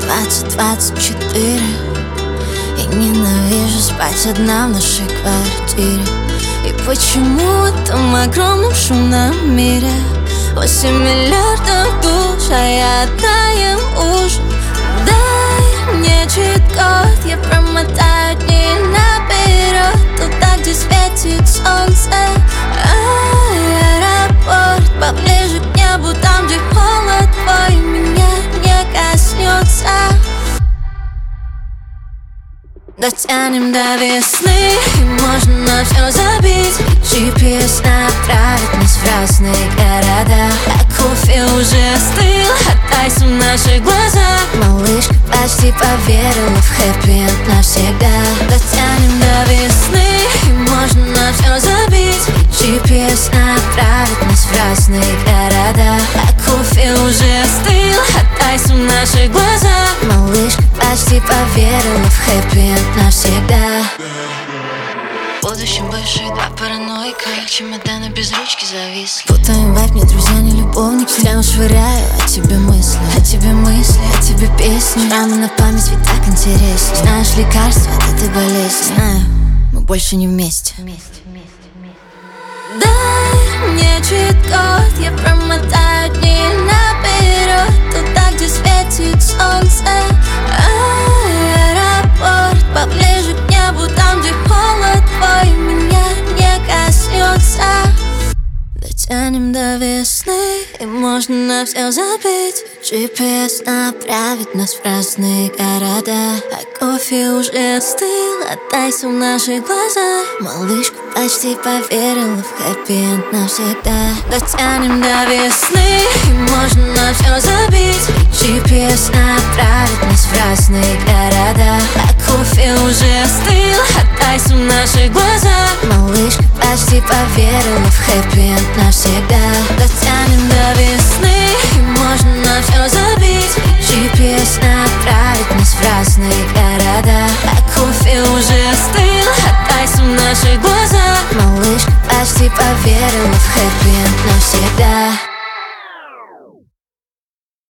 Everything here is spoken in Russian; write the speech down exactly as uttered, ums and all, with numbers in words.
двадцать двадцать четыре. И ненавижу спать одна в нашей квартире. И почему в этом огромном шумном мире восемь миллиардов душ, а я одна ем ужин? Дай мне чит-код, я промотаю дни наперед, туда, где светит солнце. Аэропорт поближе к небу, там, где холод твой меня не коснется. Дотянем до весны, и можно на все забить. джи пи эс направит нас в разные города. А кофе уже остыл, а Тайсон в наших глазах. Малышка почти поверила в хэппи-энд навсегда. Дотянем до весны, и можно на все забить. джи пи эс направит нас в разные города. А кофе уже остыл, а Тайсон в наших глазах. Малышка почти поверила в хэппи-энд навсегда. В будущем бывшие два параноика, чемоданы без ручки зависли. Путаем вайб, мне друзья не любовники. Прямо швыряю о тебе мысли, о тебе мысли, о тебе песни. Шрамы на память, ведь так интереснее. Знаешь лекарства от этой болезни? Знаю, мы больше не вместе. Дай мне чит-код, я промотаю дни наперед, туда, где светит солнце. Аэропорт поближе к небу, там, где холод твой меня не коснется. Дотянем до весны, и можно на все забить. джи пи эс направит нас в разные города. А кофе уже остыл, а Тайсон в наших глазах. Малышка почти поверила в хэппи-энд навсегда. Дотянем до весны, и можно на все забить. джи пи эс направит нас в разные города. А кофе уже остыл, а Тайсон в наших глазах. Малышка почти поверила в хэппи-энд навсегда.